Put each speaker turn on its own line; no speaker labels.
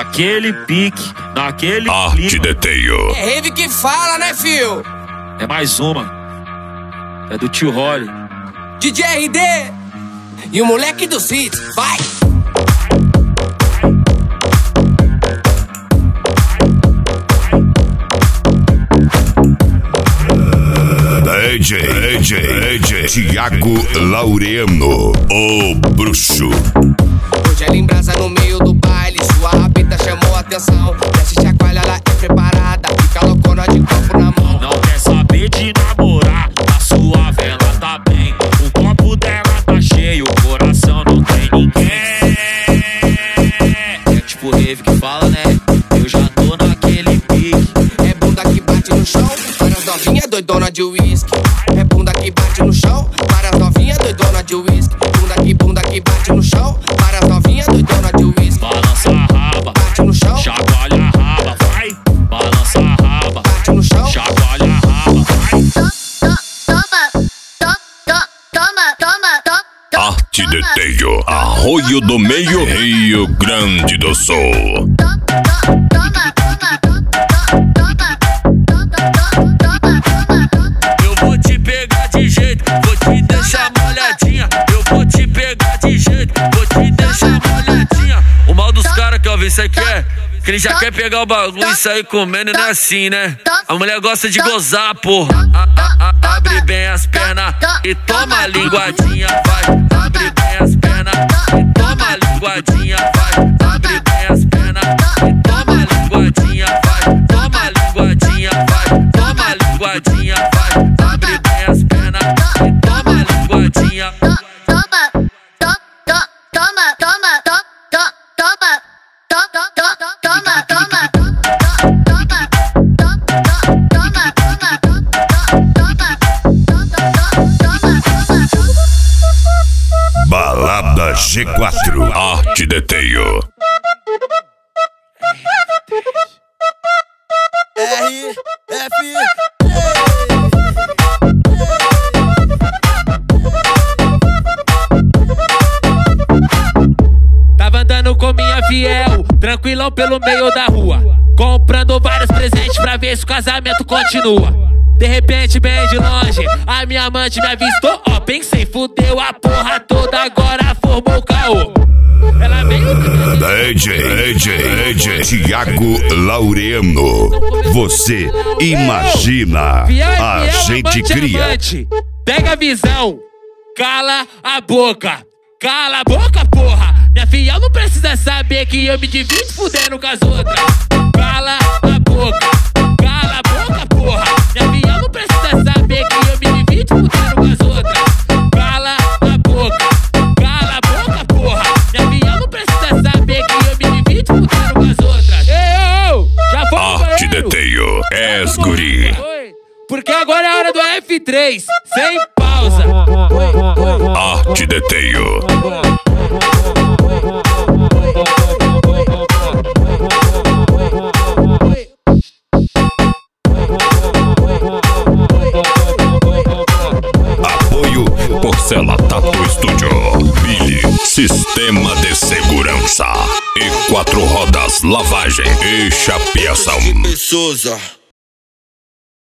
naquele pique, naquele
Arte Deteio.
É rave que fala, né, fio?
É mais uma. É do tio Holly.
DJ RD e o moleque do Cid, vai!
DJ Thiago Laureano, o bruxo.
Hoje ela embrasa no meio do baile, sua rabita chamou a atenção. Desce chacoalha, ela é preparada, fica loucona de copo na mão.
Não quer saber de namorar, a sua vela tá bem. O copo dela tá cheio, o coração não tem ninguém. É tipo rave que fala, né? Eu já tô naquele pique.
É bunda que bate no chão, várias novinhas doidona de uísque. É bunda que bate no chão, várias novinhas doidona de uísque. Bunda que bate no chão, várias novinhas doidona de uísque.
Balança a raba,
bate no chão,
chacoalha a raba, vai. Balança a raba,
bate no chão,
chacoalha a raba, vai.
Arte Deteio, Arroio do Meio, Rio Grande do Sul.
Eu vou te pegar de jeito, vou te deixar molhadinha. Eu vou te pegar de jeito, vou te deixar molhadinha. O mal dos caras que eu vi, cê quer? Que ele já quer pegar o bagulho e sair comendo, não é assim, né? A mulher gosta de gozar, porra. Abre bem as pernas e toma a linguadinha, vai. Abre bem as pernas e toma a linguadinha, vai. Abre bem as pernas e toma a linguadinha, vai. Toma a linguadinha, vai. Toma a linguadinha, vai. Abre bem as pernas e toma a linguadinha.
Balada G4, Arte Deteio.
Tava andando com minha fiel, tranquilão pelo meio da rua, comprando vários presentes pra ver se o casamento continua. De repente, bem de longe, a minha amante me avistou. Ó, pensei, fudeu a porra toda, agora formou o caô. Ela veio...
DJ Thiago Laureano. Você imagina, a gente cria.
Amante. Pega a visão, cala a boca. Cala a boca, porra. Minha fiel não precisa saber que eu me divido fudendo com as outras. Cala a boca, porra. Minha fiel não precisa saber que eu me divido fudendo com as outras. Cala a boca, porra. Minha fiel não precisa saber que eu me divido fudendo com as outras. Eu, já foi.
Arte Deteio, és guri.
Porque agora é a hora do F3, sem pausa.
Arte Deteio. Apoio Porcela Tato Estúdio, Billy, Sistema de Segurança e 4 rodas, lavagem e chapeação.
Souza.